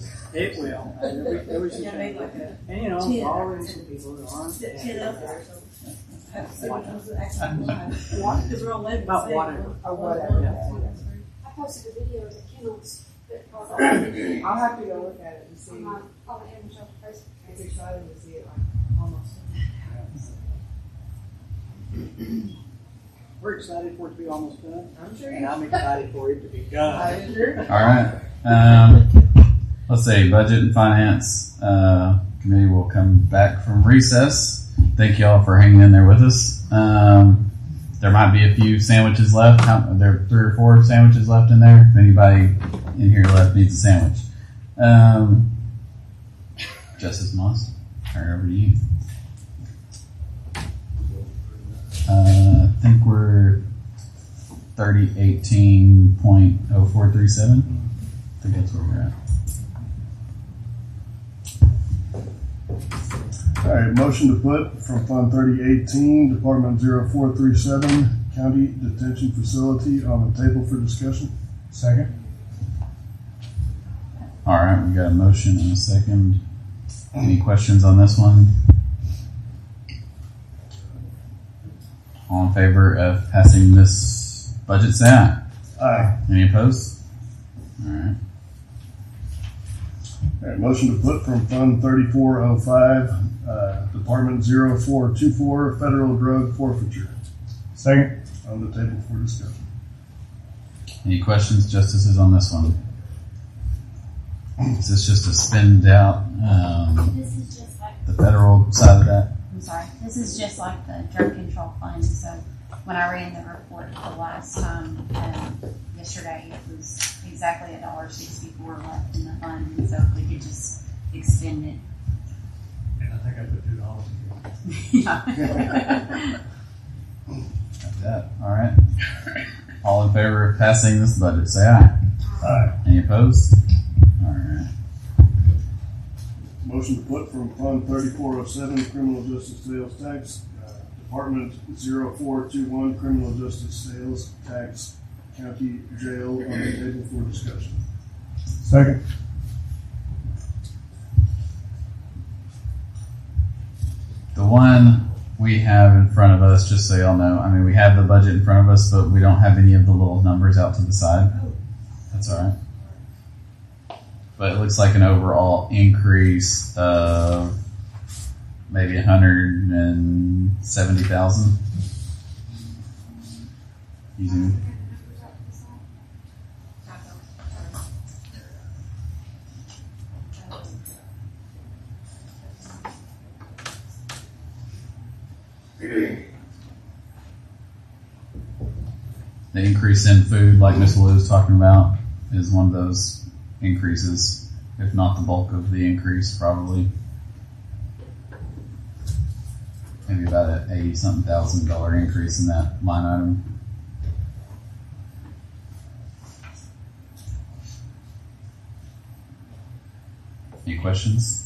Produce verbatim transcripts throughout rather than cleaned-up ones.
It will. There was, there was Yeah, maybe like a and you know, ten. following some people that aren't. Sit ten up there or something. Have to see what comes to action. Water. Because we're on eleven. About so water. one- Or one- whatever, one- yeah. two, that's three. I posted a video of the kennels that are on I'll have to go look at it and see. my, on the animal shelter Facebook It's page. exciting to see it like almost. We're excited for it to be almost done, I'm sure and you. I'm excited for it to be done. I agree. All right. Um, let's see. Budget and Finance uh, Committee will come back from recess. Thank y'all for hanging in there with us. Um, there might be a few sandwiches left. How, there are three or four sandwiches left in there. If anybody in here left needs a sandwich. Um, Justice Moss, turn it over to you. Uh, I think we're thirty eighteen point oh four three seven. I think that's where we're at. All right, motion to put from Fund thirty eighteen, Department zero four three seven, County Detention Facility on the table for discussion. Second. All right, we got a motion and a second. Any questions on this one? All in favor of passing this budget, say aye. Aye. Any opposed? All right. All right, motion to put from Fund thirty-four oh five, uh, Department zero four two four, Federal Drug Forfeiture. Second. On the table for discussion. Any questions, justices, on this one? Is this just a spend out um, This is just like, the federal side of that? I'm sorry, this is just like the drug control fund. So when I ran the report the last time, um, yesterday, it was exactly a dollar sixty-four left in the fund. And so if we could just extend it. And I think I put two dollars Yeah. Got that. All right. All in favor of passing this budget, say aye. Aye. Any opposed? All right. Motion to put from Fund thirty-four oh seven, Criminal Justice Sales Tax, uh, Department zero four two one, Criminal Justice Sales Tax, County Jail on the table for discussion. Second. The one we have in front of us, just so y'all know, I mean, we have the budget in front of us, but we don't have any of the little numbers out to the side. That's all right. But it looks like an overall increase of maybe one hundred seventy thousand. Using the increase in food, like Miss Lou was talking about, is one of those increases, if not the bulk of the increase, probably. Maybe about an eighty something thousand dollar increase in that line item. Any questions?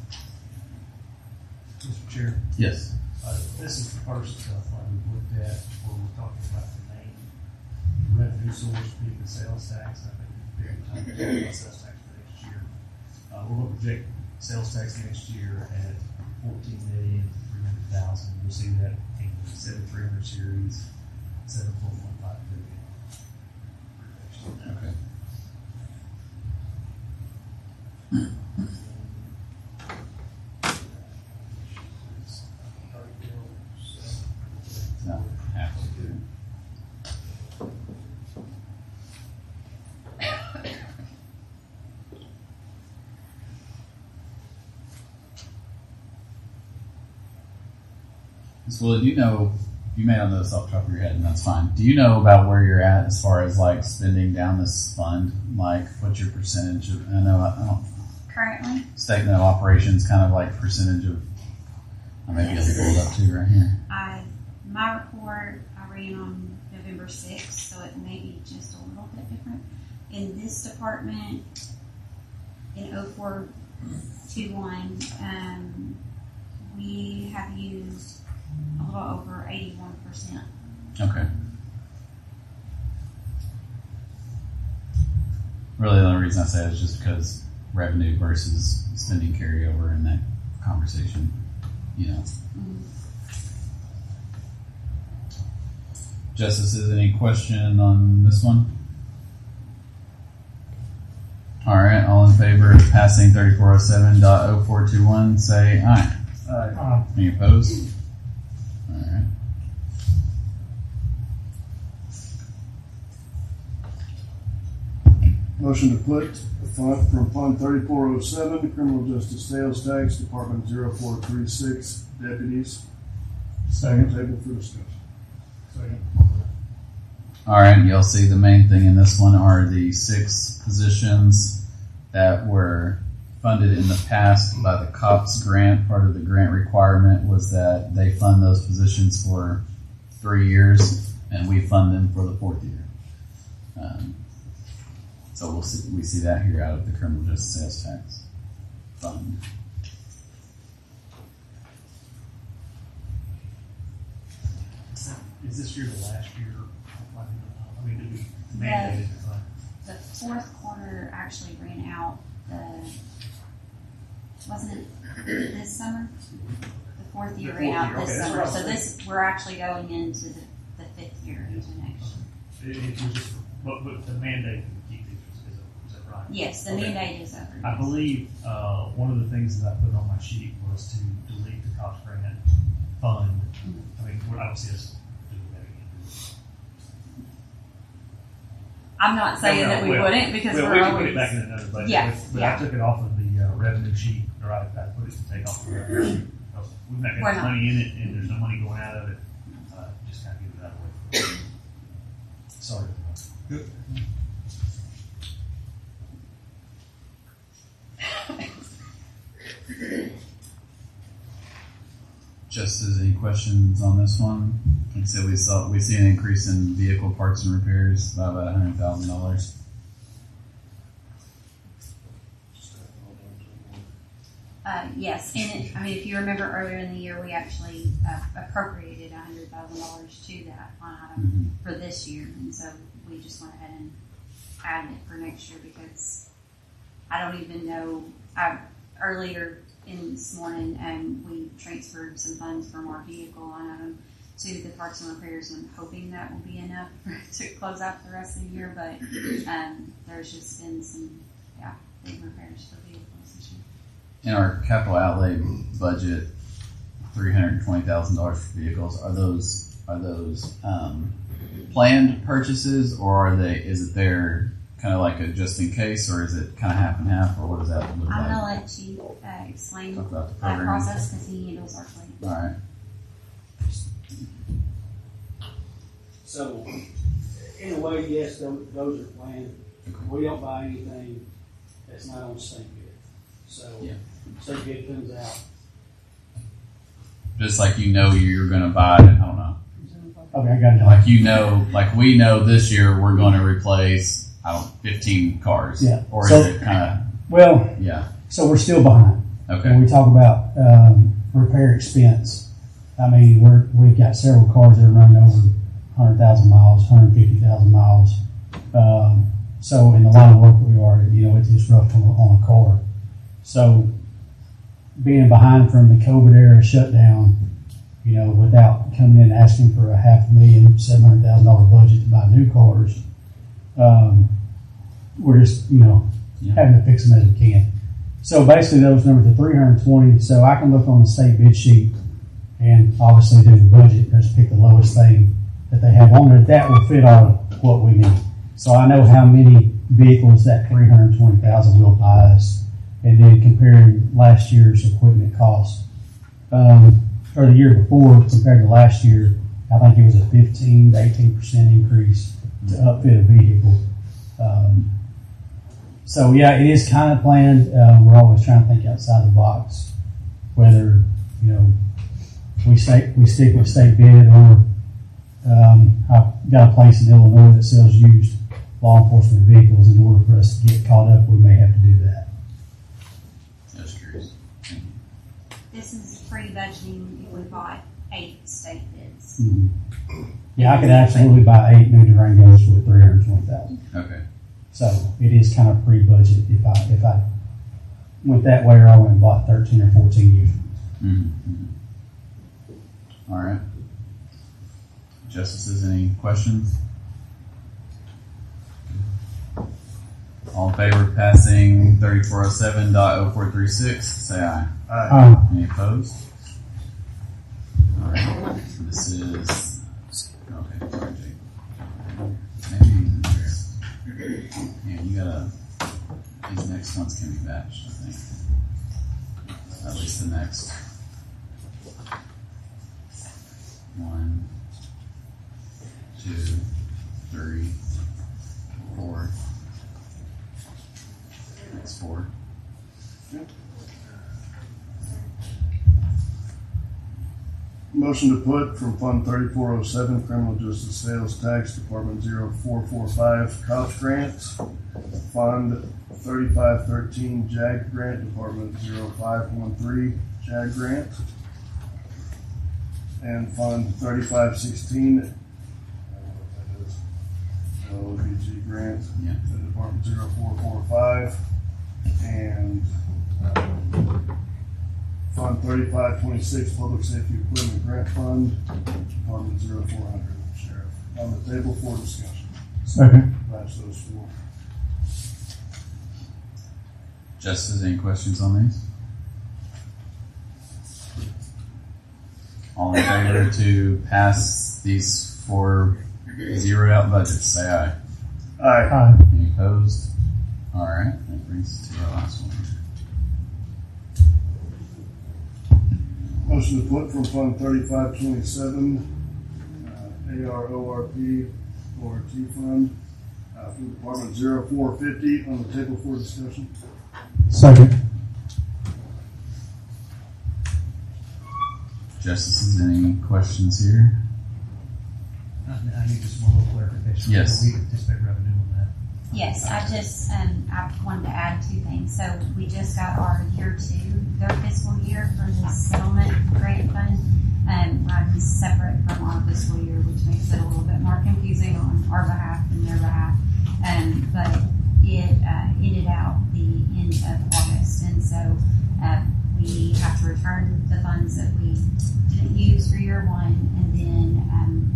Mister Chair, Yes. uh, this is the first uh, fund we've looked at where we're talking about the main revenue source being the sales tax. I think it's very time to talk about sales tax for next year. Uh, we're going to project sales tax next year at fourteen million three hundred thousand. You'll see that in the seventy-three hundred series, seven point one five billion. Okay. No, half of it. Miz Willett, do you know, you may not know this off the top of your head, and that's fine. Do you know about where you're at as far as like spending down this fund? Like, what's your percentage of, I know, I don't, Currently, statement of operations, kind of like percentage of, I may be able to pull it up too right here. I, my report, I ran on November sixth, so it may be just a little bit different. In this department, in oh four two one, um, we have used a little over eighty-one percent. Okay. Really, the only reason I say it is just because revenue versus spending carryover in that conversation, you know. Justices, any question on this one? All right, all in favor of passing thirty-four oh seven point oh four two one, say aye. Uh, Any opposed? All right. Motion to put the fund from Fund thirty-four oh seven, Criminal Justice Sales Tax, Department zero four three six, deputies. Second table for discussion. second. All right, you'll see the main thing in this one are the six positions that were funded in the past by the COPS grant. Part of the grant requirement was that they fund those positions for three years, and we fund them for the fourth year. Um, so we'll see, we see that here out of the Criminal Justice Sales Tax Fund. Is this year the last year? I mean, did we mandate it? The fourth quarter actually ran out, the, wasn't it this summer? The fourth year The ran fourth out year, this okay, that's summer, what I so was this, we're actually going into the, the fifth year into next year. It, it was just, but, but the mandate to keep these, is, is that right? Yes, the Okay. mandate is over. I believe, uh, one of the things that I put on my sheet was to delete the COPS grant fund. I mean, we're- I don't see us doing that again. I'm not saying No, no, that we well, wouldn't, because Well, we're we can put always. it back in another budget. Yeah, but- But yeah. I took it off of the, uh, revenue sheet, or I, I put it to take off the revenue sheet. Because we've not We're got not. money in it, and there's no money going out of it, uh, just kind of get it out of the way. Sorry. Good. Just as any questions on this one? Like I said, we saw, we see an increase in vehicle parts and repairs by about a hundred thousand dollars. Uh, yes, and it, I mean, if you remember earlier in the year, we actually uh, appropriated a hundred thousand dollars to that line item Mhm. for this year, and so we just went ahead and added it for next year because I don't even know. I, earlier in this morning, um, we transferred some funds from our vehicle line item to the parts and repairs, and I'm hoping that will be enough to close out the rest of the year. But um, there's just been some, yeah, big repairs for vehicles this year. In our capital outlay budget, three hundred twenty thousand dollars for vehicles. Are those are those um, planned purchases, or are they? Is it there kind of like a just in case, or is it kind of half and half, or what does that look I'm like? gonna let you uh, explain Talk about the that program. process because he handles our fleet. All right. So, in a way, yes, those, those are planned. We don't buy anything that's not on state bid. So, Yeah. state bid comes out. Just like you know you're going to buy. I don't know. Okay, I got it. Like you know, like we know this year we're going to replace I don't fifteen cars. Yeah. Or So- is it kind Well, of yeah? so we're still behind. Okay. When we talk about um, repair expense, I mean, we're, we've got several cars that are running over one hundred thousand miles, one hundred fifty thousand miles. Um, so in the line of work we are, you know, it's just rough on, a- on a car. So being behind from the COVID era shutdown, you know, without coming in asking for a half a million, seven hundred thousand dollar budget to buy new cars, um, we're just, you know, Yeah. having to fix them as we can. So basically those numbers are three hundred twenty. So I can look on the state bid sheet and obviously do the budget, just pick the lowest thing that they have on there. That will fit all what we need. So I know how many vehicles that three hundred twenty thousand will buy us, and then comparing last year's equipment cost. Um, or the year before compared to last year, I think it was a fifteen to eighteen percent increase to upfit a vehicle. Um, so yeah, it is kind of planned. Uh, we're always trying to think outside the box, whether, you know, we stay, we stick with state bid, or um, I've got a place in Illinois that sells used law enforcement vehicles. In order for us to get caught up, we may have to do that. Just curious. This is pre-budgeting if we bought eight state bids. Mm-hmm. Yeah, I could absolutely buy eight new Durangos with three hundred twenty thousand. Okay. So it is kind of pre-budget if I if I went that way or I went and bought thirteen or fourteen used. Mm-hmm. All right. Justices, any questions? All in favor of passing thirty-four oh seven point oh four three six, say aye. Aye. Uh, Any opposed? All right. This is okay. Sorry, Jake. Maybe even here. Yeah, you gotta. These next ones can be batched, I think. At least the next one, two, three, four. Next four. Motion to put from Fund thirty-four oh seven, Criminal Justice Sales Tax, Department zero four four five, COPS Grants. Fund thirty-five thirteen, JAG Grant, Department zero five one three, JAG Grant. And Fund thirty-five sixteen, I don't know what that is, L O B G Grant, Yeah. the Department zero four four five. And um, Fund thirty-five twenty-six, Public Safety Equipment Grant Fund, Department zero four hundred, Sheriff. On the table for discussion. second. Match those four. Justice, any questions on these? All in favor to pass these four zeroed out budgets, say aye. Aye. Aye. Any opposed? All right, that brings us to our last one. Motion to put from Fund thirty-five twenty-seven, uh, A R O R P, O R T Fund, uh, from Department zero four fifty on the table for discussion. Second. Justices, any questions here? I I need just one little clarification. Yes. We anticipate revenue on that. Yes, I just, um, I wanted to add two things. So we just got our year two, their fiscal year for the settlement grant fund, um, runs separate from our fiscal year, which makes it a little bit more confusing on our behalf and their behalf. Um, but it, uh, ended out the end of August. And so, uh, we have to return the funds that we didn't use for year one, and then, um,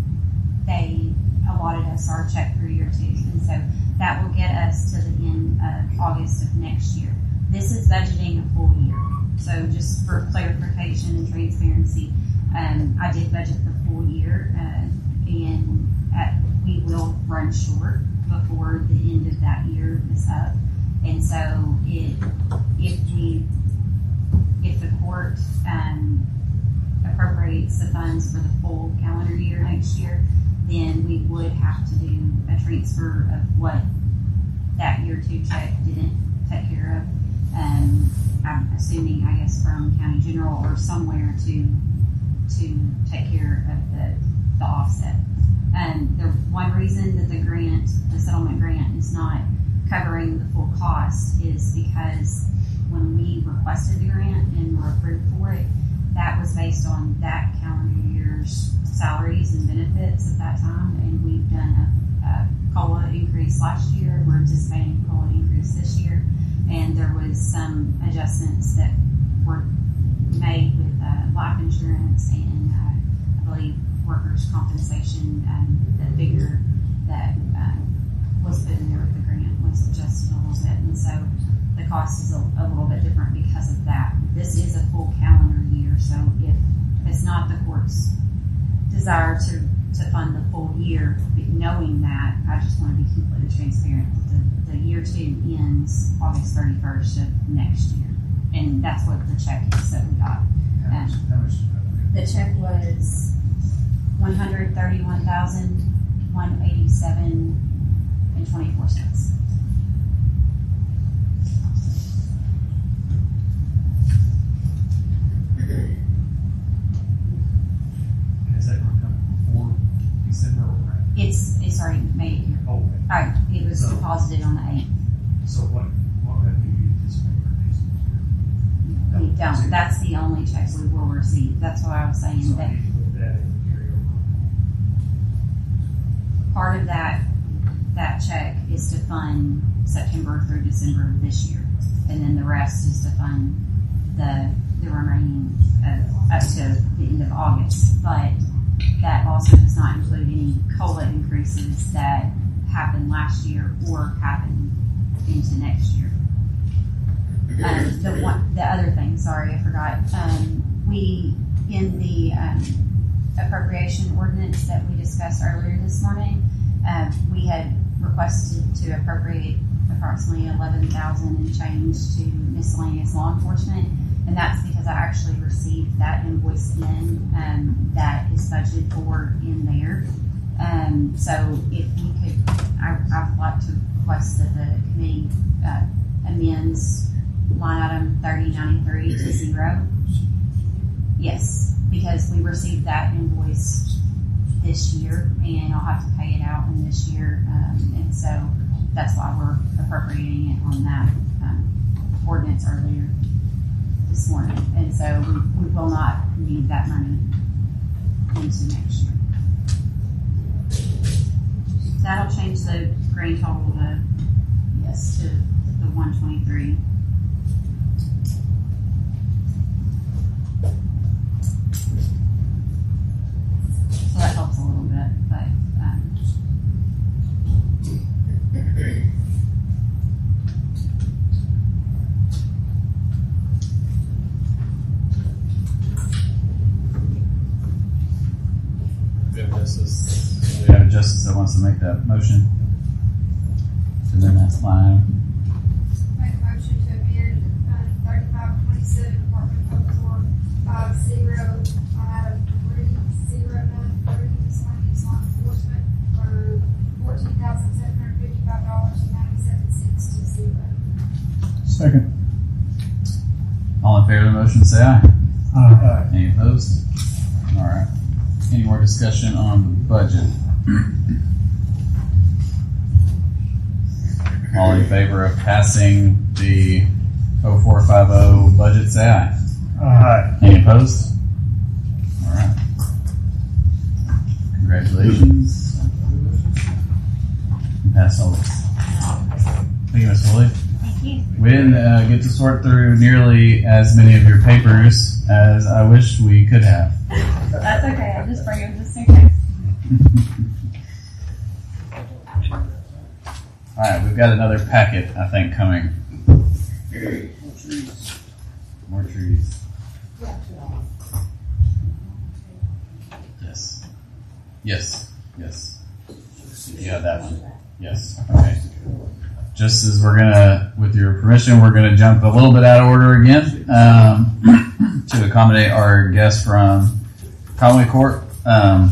they allotted us our check for year two. And so that will get us to the end of August of next year. This is budgeting a full year. So just for clarification and transparency, um, I did budget the full year, uh, and at, we will run short before the end of that year is up. And so it, if we, if the court, um, appropriates the funds for the full calendar year next year, then we would have to do a transfer of what that year two check didn't take care of. Um, I'm assuming, I guess, from county general or somewhere to to take care of the, the offset. And the one reason that the grant, the settlement grant, is not covering the full cost is because when we requested the grant and were approved for it, that was based on that calendar year's salaries and benefits at that time, and we've done a, a COLA increase last year. We're anticipating a COLA increase this year, and there was some adjustments that were made with uh, life insurance and uh, I believe workers' compensation. Um, the figure that um, was put in there with the grant was adjusted a little bit, and so the cost is a, a little bit different because of that. This is a full calendar year, so if it's not the court's desire to, to fund the full year, but knowing that, I just want to be completely transparent. The, the year two ends August thirty-first of next year, and that's what the check is that we got. How much, how much is revenue? The check was one hundred thirty-one thousand one hundred eighty-seven and twenty-four cents. Is that going to come before December or after? It's it's already made here. Oh, okay. Right, it was So- deposited on the eighth. So what, what revenue do you anticipate for next year? We don't. That's the only check we will receive. That's why I was saying So that I need to put that in the carryover. part of that that check is to fund September through December of this year. And and then the rest is to fund the, the remaining, uh, up to the end of August. But that also does not include any COLA increases that happened last year or happened into next year. Um, the one, the other thing, sorry, I forgot. Um, we, in the, um, appropriation ordinance that we discussed earlier this morning, uh, we had requested to appropriate approximately eleven thousand and change to miscellaneous law enforcement, and that's because I actually received that invoice in um, that is budgeted for in there. Um, so if you could, I, I would like to request that the committee uh, amends line item thirty ninety-three to zero. Yes, because we received that invoice this year, and I'll have to pay it out in this year, um, and so that's why we're appropriating it on that um, ordinance earlier this morning, and so we, we will not need that money into next year. That'll change the grand total to, yes, to the one twenty-three. So that helps a little bit, but um, We have justice. We have a justice that wants to make that motion. And then that's line. Make a motion to amend Fund thirty-five twenty-seven, Department of Four five zero, line item three zero nine three, miscellaneous law enforcement for fourteen thousand seven hundred fifty-five dollars and ninety-seven cents to zero. Second. All in favor of the motion, say aye. Aye. Any opposed? All right. Any more discussion on the budget? All in favor of passing the oh four fifty budget, say aye. Aye. Any opposed? All right. Congratulations. You passed all this. Thank you, Miz Woolley. thank you. We didn't uh, get to sort through nearly as many of your papers as I wish we could have. That's okay. I'll just bring them just in case. All right, we've got another packet, I think, coming. More trees. Yes. Yes. Yes. You have that one. Yes. Okay. Just as we're gonna, with your permission, we're gonna jump a little bit out of order again um, to accommodate our guest from Conway Court. Um,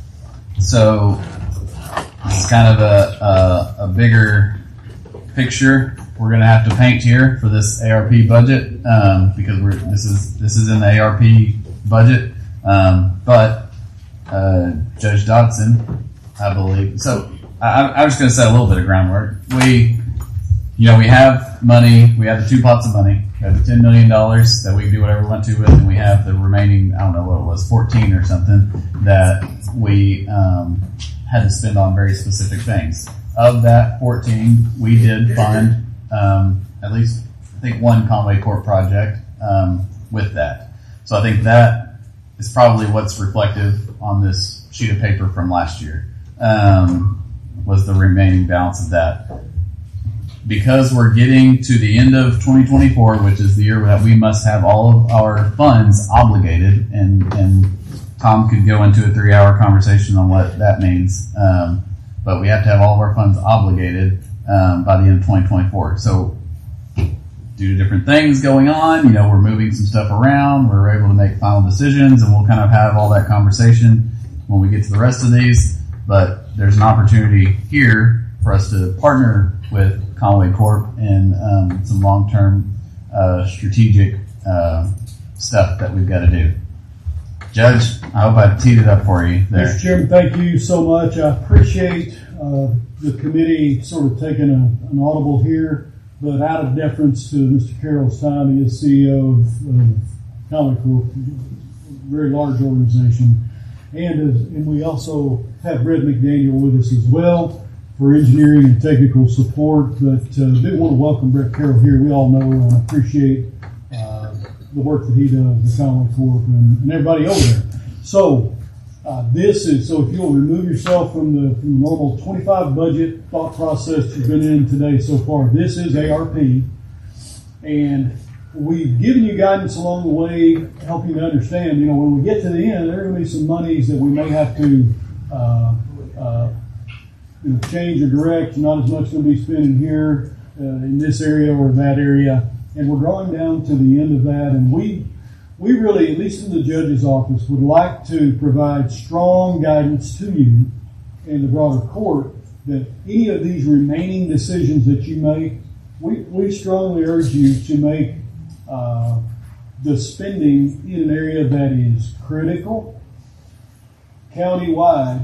so this is kind of a, a, a bigger picture we're going to have to paint here for this A R P budget um, because we're this is this is in the A R P budget. Um, but uh, Judge Dodson, I believe. So I, I was going to set a little bit of groundwork. We, you know, we have money. We have the two pots of money. We have the ten million dollars that we do whatever we want to with, and we have the remaining, I don't know what it was, fourteen or something that we um, had to spend on very specific things. Of that fourteen, we did fund um, at least, I think, one Conway Court project um, with that. So I think that is probably what's reflective on this sheet of paper from last year, um, was the remaining balance of that. Because we're getting to the end of twenty twenty-four, which is the year that we must have all of our funds obligated, and, and Tom could go into a three-hour conversation on what that means, um, but we have to have all of our funds obligated um, by the end of twenty twenty-four. So due to different things going on, you know, we're moving some stuff around, we're able to make final decisions, and we'll kind of have all that conversation when we get to the rest of these. But there's an opportunity here for us to partner with Conway Corp in um, some long-term uh, strategic uh, stuff that we've got to do. Judge, I hope I teed it up for you there. Mister Chairman, thank you so much. I appreciate uh, the committee sort of taking a, an audible here, but out of deference to Mister Carroll's time, he is C E O of, of Conway Corp, a very large organization. And, as, and we also have Brett McDaniel with us as well for engineering and technical support, but uh, I do want to welcome Brett Carroll here. We all know and appreciate uh, the work that he does, the Conway Corp, and, and everybody over there. So uh, this is, so if you'll remove yourself from the, from the normal twenty-five budget thought process you've been in today so far, this is A R P, and we've given you guidance along the way, helping you to understand, you know, when we get to the end, there are going to be some monies that we may have to uh, uh, you know, change or direct. Not as much going to be spent in here, uh, in this area or that area. And we're drawing down to the end of that. And we, we really, at least in the judge's office, would like to provide strong guidance to you and the broader court that any of these remaining decisions that you make, we, we strongly urge you to make Uh, the spending in an area that is critical, countywide,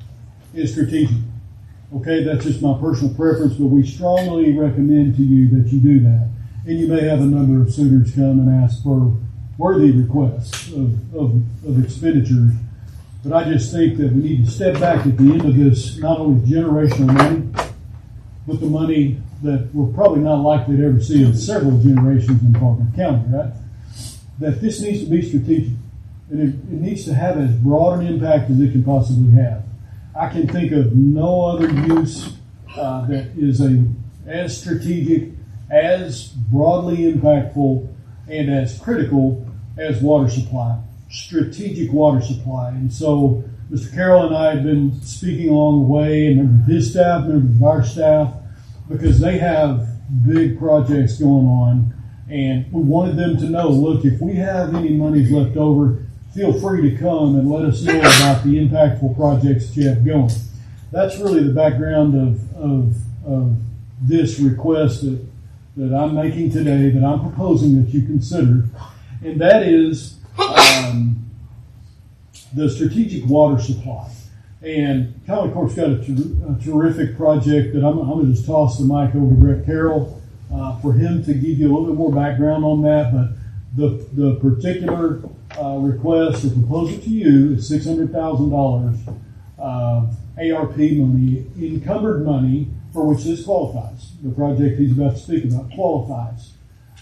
is strategic. Okay, that's just my personal preference, but we strongly recommend to you that you do that. And you may have a number of suitors come and ask for worthy requests of, of, of expenditures. But I just think that we need to step back at the end of this, not only generational money, but the money that we're probably not likely to ever see in several generations in Faulkner County, right? That this needs to be strategic. And it, it needs to have as broad an impact as it can possibly have. I can think of no other use uh, that is a as strategic, as broadly impactful, and as critical as water supply, strategic water supply. And so Mister Carroll and I have been speaking along the way, and members of his staff, members of our staff, because they have big projects going on, and we wanted them to know, look, if we have any monies left over, feel free to come and let us know about the impactful projects that you have going. That's really the background of, of, of this request that, that I'm making today, that I'm proposing that you consider, and that is um, the strategic water supply. And Conway Corp's got a, ter- a terrific project that I'm, I'm going to just toss the mic over to Brett Carroll uh, for him to give you a little bit more background on that. But the the particular uh, request, the proposal to you is six hundred thousand dollars of A R P money, encumbered money, for which this qualifies. The project he's about to speak about qualifies.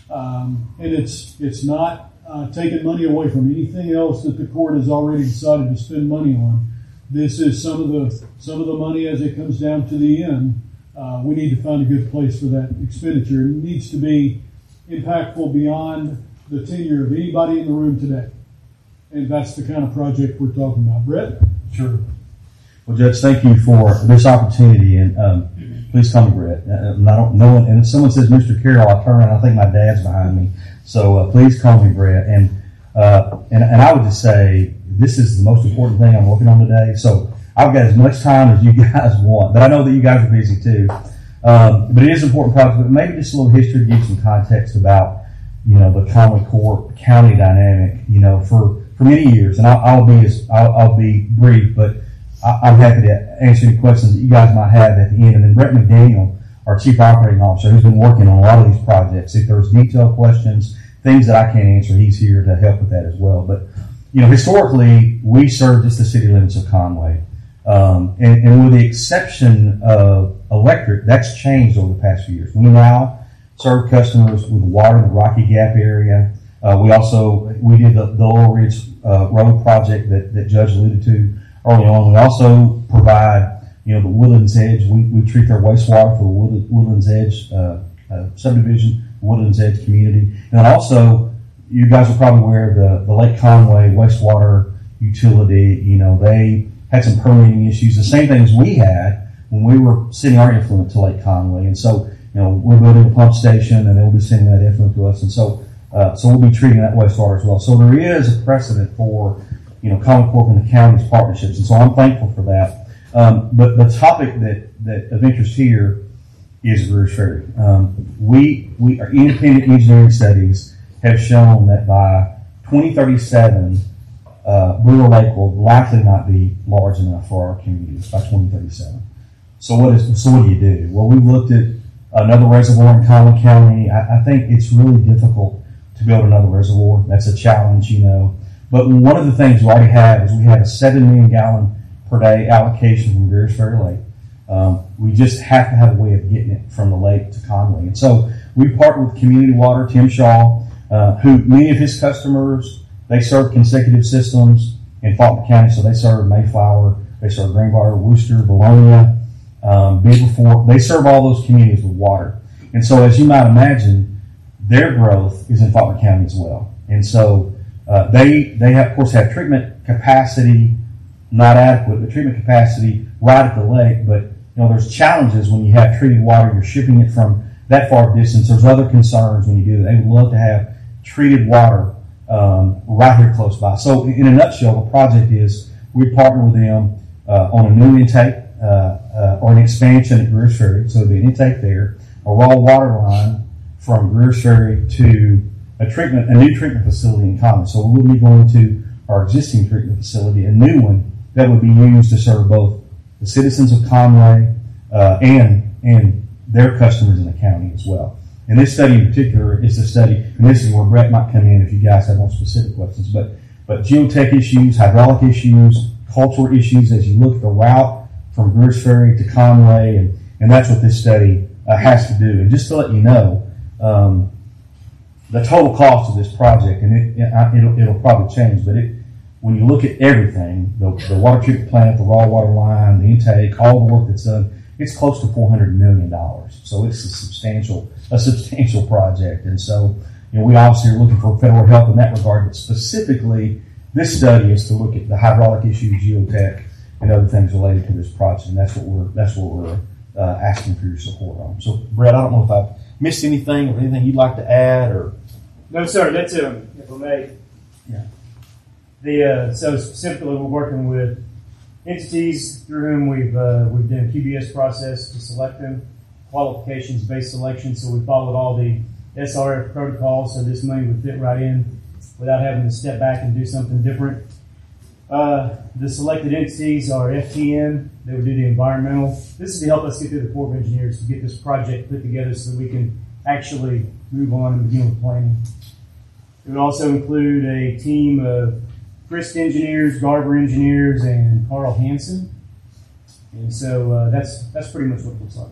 Um, and it's it's not uh, taking money away from anything else that the court has already decided to spend money on. This is some of the some of the money as it comes down to the end. Uh, we need to find a good place for that expenditure. It needs to be impactful beyond the tenure of anybody in the room today. And that's the kind of project we're talking about. Brett? Sure. Well, Judge, thank you for this opportunity, and um, please call me Brett. And I don't know, and if someone says Mister Carroll, I turn around and I think my dad's behind me. So uh, please call me Brett. And, uh, and and I would just say, this is the most important thing I'm working on today. So I've got as much time as you guys want, but I know that you guys are busy too. Um, but it is an important project. But maybe just a little history to give some context about, you know, the Conway Corp county dynamic. You know, for, for many years, and I'll, I'll be as I'll, I'll be brief, but I, I'm happy to answer any questions that you guys might have at the end. And then Brett McDaniel, our chief operating officer, who's been working on a lot of these projects. If there's detailed questions, things that I can't answer, he's here to help with that as well. But you know, historically, we served just the city limits of Conway. Um, and, and with the exception of electric, that's changed over the past few years. We now serve customers with water in the Rocky Gap area. Uh, we also, we did the, the Laurel Ridge uh, Road project that, that Judge alluded to early on. We also provide, you know, the Woodlands Edge. We, we treat their wastewater for the Wood, Woodlands Edge uh, uh, subdivision, Woodlands Edge community. And then also, you guys are probably aware of the, the Lake Conway wastewater utility. You know, they had some permitting issues, the same thing as we had when we were sending our influent to Lake Conway. And so, you know, we're building a pump station, and they'll be sending that influent to us. And so, uh, so we'll be treating that wastewater as well. So there is a precedent for, you know, Conway Corp and the county's partnerships. And so I'm thankful for that. Um, but the topic that, that of interest here is Greers Ferry. Um, we, we, our independent engineering studies have shown that by twenty thirty-seven, uh, Brewer Lake will likely not be large enough for our communities by twenty thirty-seven. So what is, so what do you do? Well, we looked at another reservoir in Conway County. I, I think it's really difficult to build another reservoir. That's a challenge, you know. But one of the things we already have is we have a seven million gallon per day allocation from Greers Ferry Lake. Um, we just have to have a way of getting it from the lake to Conway. And so we partner with Community Water, Tim Shaw, uh, who many of his customers, they serve consecutive systems in Faulkner County. So they serve Mayflower, they serve Greenbrier, Worcester, Bologna, um, Beaver Fork. They serve all those communities with water. And so as you might imagine, their growth is in Faulkner County as well. And so uh, they, they have, of course, have treatment capacity, not adequate, but treatment capacity right at the lake. But, you know, there's challenges when you have treated water, you're shipping it from that far distance. There's other concerns when you do that. They would love to have treated water um, right here close by. So in a nutshell, the project is we partner with them uh, on a new intake uh, uh, or an expansion at Greer's Ferry. So it'll be an intake there, a raw water line from Greer's Ferry to a treatment, a new treatment facility in Conway. So we will be going to our existing treatment facility, a new one that would be used to serve both the citizens of Conway uh, and and their customers in the county as well. And this study in particular is the study, and this is where Brett might come in if you guys have more specific questions, but but geotech issues, hydraulic issues, cultural issues as you look at the route from Greer's Ferry to Conway, and, and that's what this study uh, has to do. And just to let you know, um, the total cost of this project, and it, it, it'll, it'll probably change, but it, when you look at everything, the, the water treatment plant, the raw water line, the intake, all the work that's done, it's close to four hundred million dollars. So it's a substantial, a substantial project. And so, you know, we obviously are looking for federal help in that regard, but specifically, this study is to look at the hydraulic issues, geotech, and other things related to this project. And that's what we're, that's what we're uh, asking for your support on. So, Brett, I don't know if I've missed anything or anything you'd like to add, or No, sir. That's um, if I may. Yeah. The uh, so specifically, we're working with entities through whom we've uh, we've done a Q B S process to select them, qualifications based selection. So we followed all the S R F protocols, so this money would fit right in without having to step back and do something different. Uh, the selected entities are F T N. They would do the environmental. This is to help us get through the Corps of Engineers to get this project put together so that we can actually move on and begin with planning. It would also include a team of Frisk engineers, Garber engineers, and Carl Hansen. And so uh, that's that's pretty much what it looks like.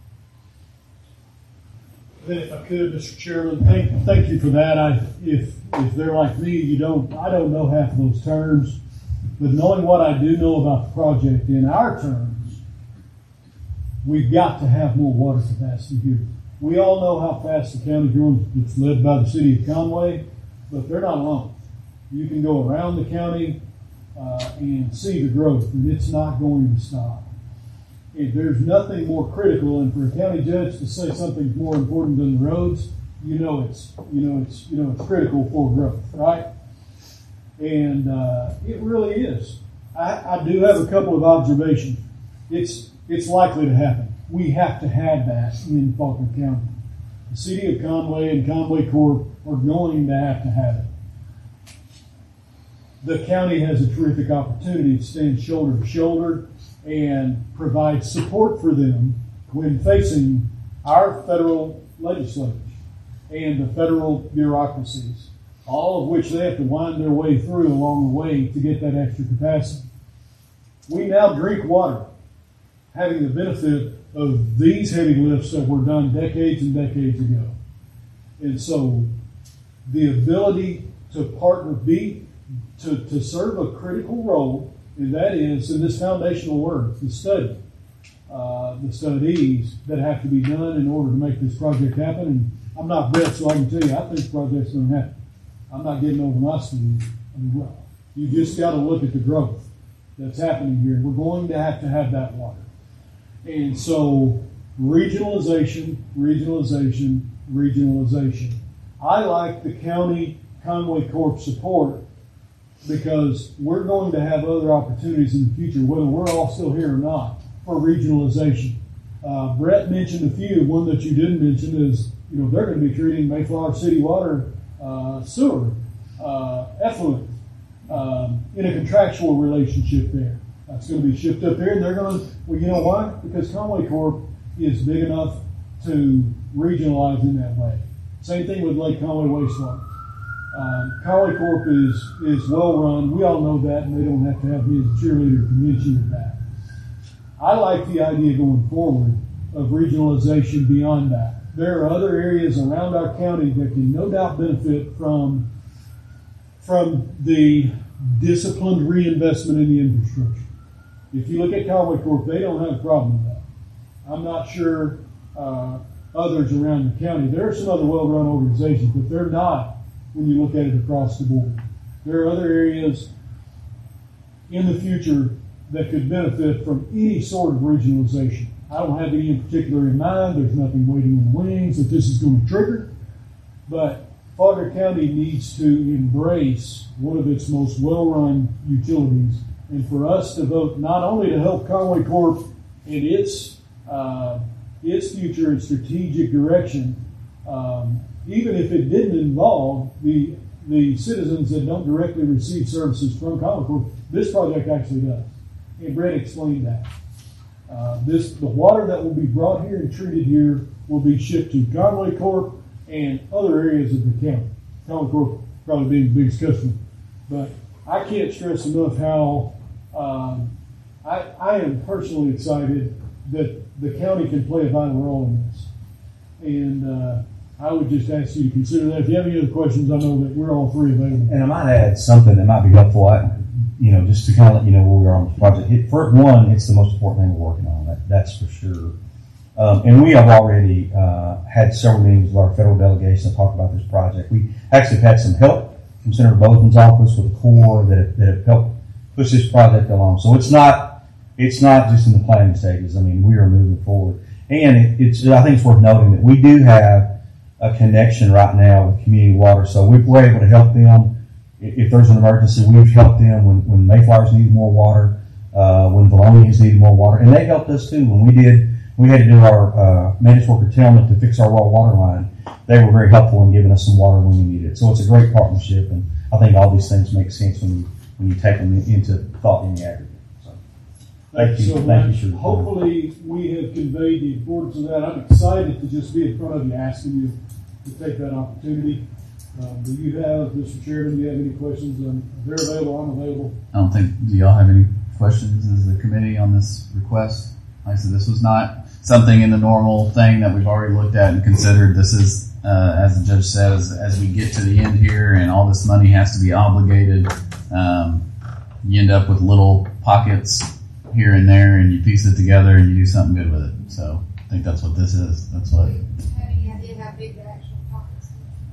Then, if I could, Mister Chairman, thank thank you for that. I if if they're like me, you don't I don't know half of those terms, but knowing what I do know about the project in our terms, we've got to have more water capacity here. We all know how fast the county's growing. It's led by the city of Conway, but they're not alone. You can go around the county uh, and see the growth, and it's not going to stop. If there's nothing more critical, and for a county judge to say something's more important than the roads, you know it's you know it's you know it's critical for growth, right? And uh, it really is. I, I do have a couple of observations. It's it's likely to happen. We have to have that in Faulkner County. The city of Conway and Conway Corp are going to have to have it. The county has a terrific opportunity to stand shoulder to shoulder and provide support for them when facing our federal legislature and the federal bureaucracies, all of which they have to wind their way through along the way to get that extra capacity. We now drink water, having the benefit of these heavy lifts that were done decades and decades ago. And so the ability to partner, be To, to serve a critical role, and that is in this foundational work, the study, uh, the studies that have to be done in order to make this project happen. And I'm not Brett, so I can tell you, I think the project's going to happen. I'm not getting over my skis. I mean, well, you just got to look at the growth that's happening here. We're going to have to have that water. And so regionalization, regionalization, regionalization. I like the county Conway Corp support, because we're going to have other opportunities in the future, whether we're all still here or not, for regionalization. Uh, Brett mentioned a few. One that you didn't mention is, you know, they're going to be treating Mayflower City water uh, sewer uh, effluent um, in a contractual relationship there. That's going to be shipped up here, and they're going to, well, you know why? Because Conway Corp is big enough to regionalize in that way. Same thing with Lake Conway wastewater. Um, Conway Corp is, is well run. We all know that, and they don't have to have me as a cheerleader to mention that. I like the idea going forward of regionalization beyond that. There are other areas around our county that can no doubt benefit from, from the disciplined reinvestment in the infrastructure. If you look at Conway Corp, they don't have a problem with that. I'm not sure uh, others around the county. There are some other well-run organizations, but they're not when you look at it across the board. There are other areas in the future that could benefit from any sort of regionalization. I don't have any in particular in mind. There's nothing waiting in the wings that this is going to trigger. But Faulkner County needs to embrace one of its most well-run utilities. And for us to vote not only to help Conway Corp in its uh, its future and strategic direction, um, even if it didn't involve the the citizens that don't directly receive services from Conway Corp, this project actually does. And Brett explained that. Uh, this the water that will be brought here and treated here will be shipped to Conway Corp and other areas of the county. Conway Corp probably being the biggest customer. But I can't stress enough how um, I, I am personally excited that the county can play a vital role in this. And uh, I would just ask you to consider that. If you have any other questions, I know that we're all three available. And I might add something that might be helpful. I, you know, just to kind of let you know where we are on this project. It, for one, it's the most important thing we're working on. That, that's for sure. Um, and we have already uh, had several meetings with our federal delegation to talk about this project. We actually have had some help from Senator Bozeman's office with the Corps that have, that have helped push this project along. So it's not it's not just in the planning stages. I mean, we are moving forward. And it, it's I think it's worth noting that we do have a connection right now with community water. So we, we're able to help them. If there's an emergency, we've helped them when, when Mayflowers needed more water, uh, when Valonians needed more water. And they helped us too. When we did, we had to do our uh, mandatory curtailment to fix our raw water line. They were very helpful in giving us some water when we needed it. So it's a great partnership. And I think all these things make sense when you, when you take them into thought in the aggregate. So, Thank you so thank much. you for Hopefully we have conveyed the importance of that. I'm excited to just be in front of you asking you to take that opportunity. Um, do you have, Mister Chairman, do you have any questions? Um, they're available, I'm available. I don't think, do y'all have any questions as the committee on this request? Like I said, this was not something in the normal thing that we've already looked at and considered. This is, uh, as the judge said, as, as we get to the end here and all this money has to be obligated, um, you end up with little pockets here and there and you piece it together and you do something good with it. So I think that's what this is. That's what. Have any idea how big the actual pockets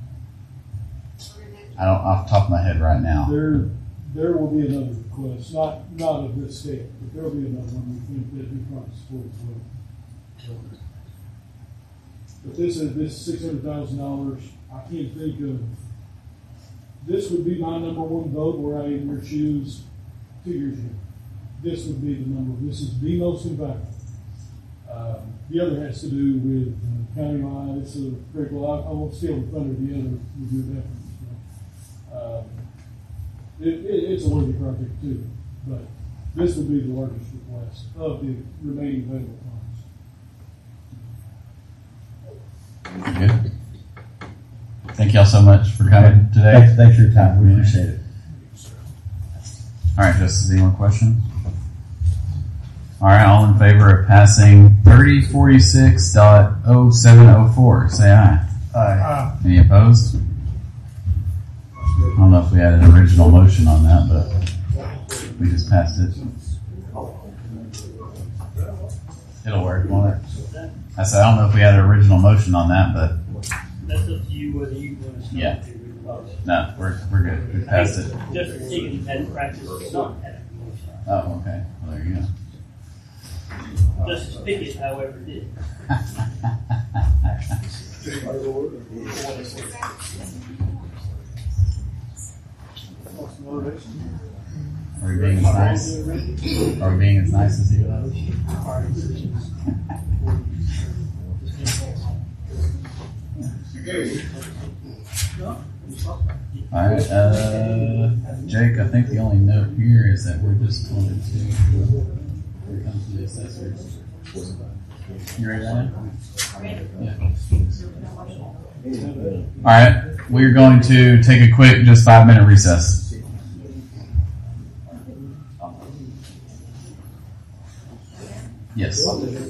are? I don't off the top of my head right now. There, there will be another request, not not of this scale, but there will be another one we think that we probably support as well. So, but this is this six hundred thousand dollars. I can't think of. This would be my number one vote where I in your shoes two years ago. This would be the number. This is the most impactful. Um, the other has to do with uh, countywide. It's a critical. I, I won't steal the thunder of the other with your efforts. Um, it, it, it's a worthy project too, but this would be the largest request of the remaining available funds. Good. Thank y'all so much for coming today. Thanks, thanks for your time. We appreciate it. All right, Justice, any more questions? All right, all in favor of passing thirty forty-six point oh seven oh four, say aye. Aye. Any opposed? I don't know if we had an original motion on that, but we just passed it. It'll work, won't it? I said, I don't know if we had an original motion on that, but That's up to you whether you want to start Yeah. to read the motion. no, we're we're good. We passed it. Justice Higgins had practice of not having a motion. Oh, okay. Well, there you go. Justice Pickett, however, did. Are we being as nice? Are we being as nice as he was? All right, uh, Jake. I think the only note here is that we're just going to. Here comes the assessors. You ready, Ryan? Yeah. All right, we're going to take a quick, just five minute recess. Yes. Well,